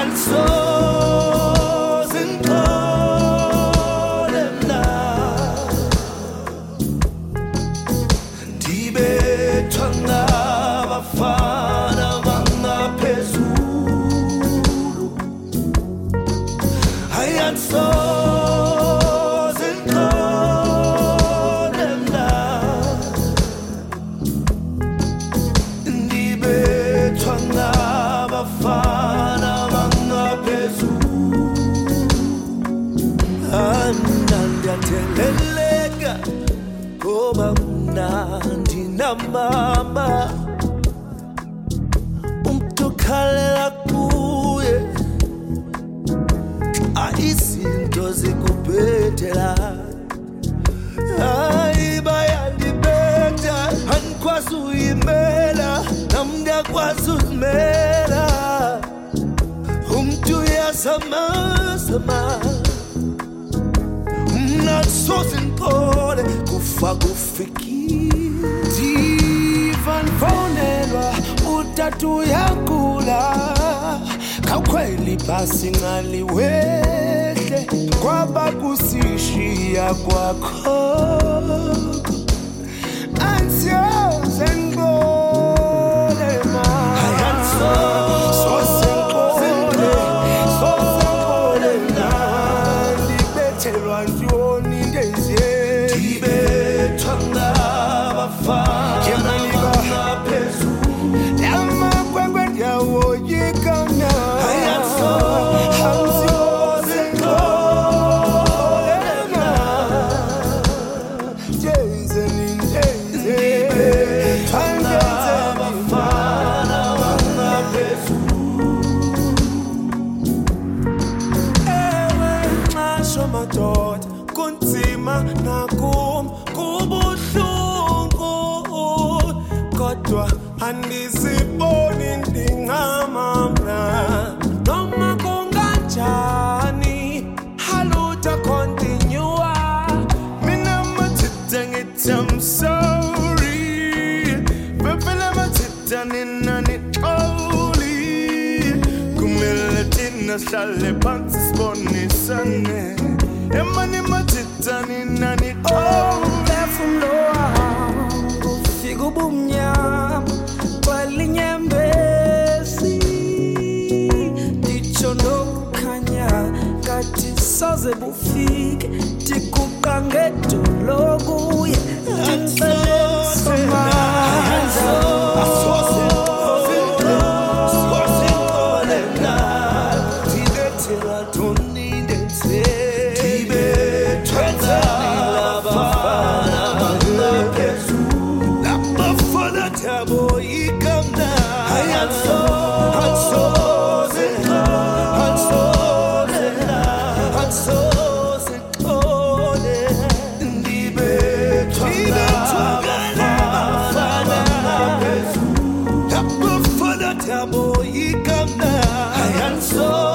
Mama umtukhalela kuye izinto zikuphethela hayi bayandibetha angikwazi uyimela nami ngiyakwazi uzimela umuntu uyazama mna sozinkole kufa kufikile Vanfonelwa utatu yakula Kaukweli basi ngali wehle Kwaba kusishia kwako Ansioze ngole ma Ansioze ngole na Libetelwa njoni ndezie Libetwanga bafa kunzima nakum kubuhlungu kodwa andiziboni ndingamamna noma kunganjani haluta continue mina mathita ngithi I'm sorry befela mathita nina nixoli kumele thina sihlale phansi sibonisane Emani matitani nani From loa Figu bumnya Wali nyembesi Dicho no kanya Kati soze bufik Tikukange tulogu Boy, you come now. I am so